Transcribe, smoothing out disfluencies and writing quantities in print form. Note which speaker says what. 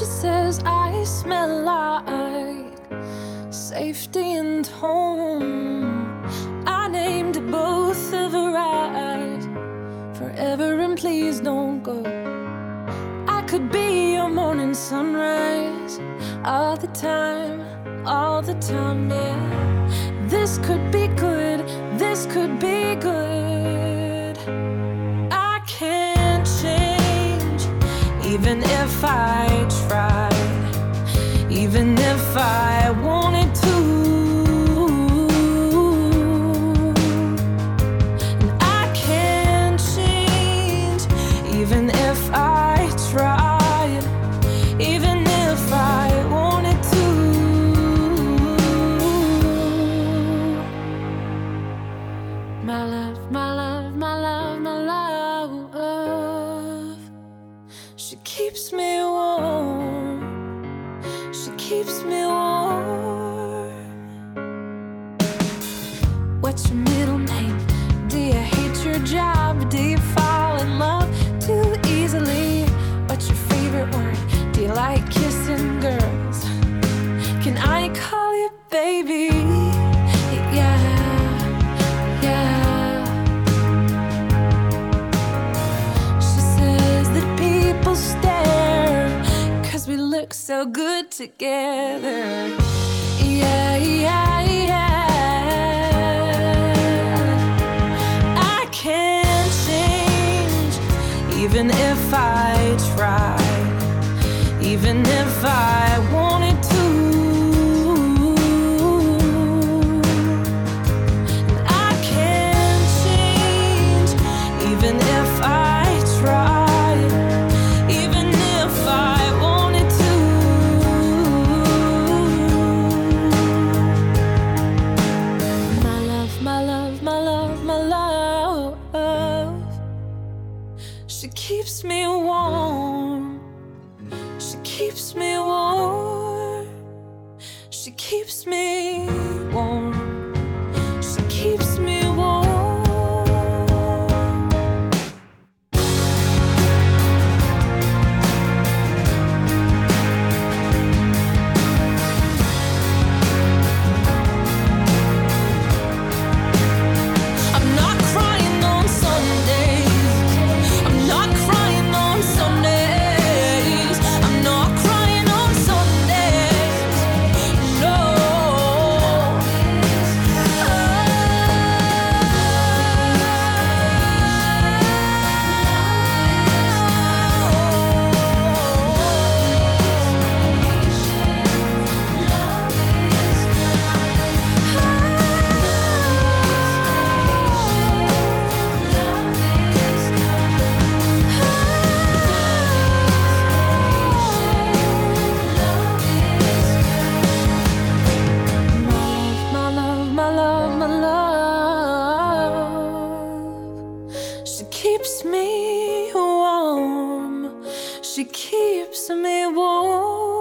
Speaker 1: She says I smell like safety and home. I named both of her eyes, forever and please don't go. I could be your morning sunrise, all the time, yeah. This could be good, this could be good. I can't change, even if I tried, even if I wanted to. And I can't change, even if I tried, even if I wanted to. My love, my love, my love, my love, she keeps me warm, she keeps me warm. What's your middle name? Do you hate your job? Do you fall in love too easily? What's your favorite word? Do you like kissing girls? Can I call you baby? Yeah, yeah. She says that people stare 'cause we look so good together. Yeah, yeah, yeah. I can't change, even if I tried, even if I wanted to. And I can't change, even if I tried, even if I wanted to. My love, my love, my love, my love, she keeps me warm, she keeps me warm, she keeps me warm, she keeps me warm. I'm not crying on Sundays, I'm not crying on Sundays, I'm not crying on Sundays, no. My love, my love, my love, she keeps me warm, she keeps me warm.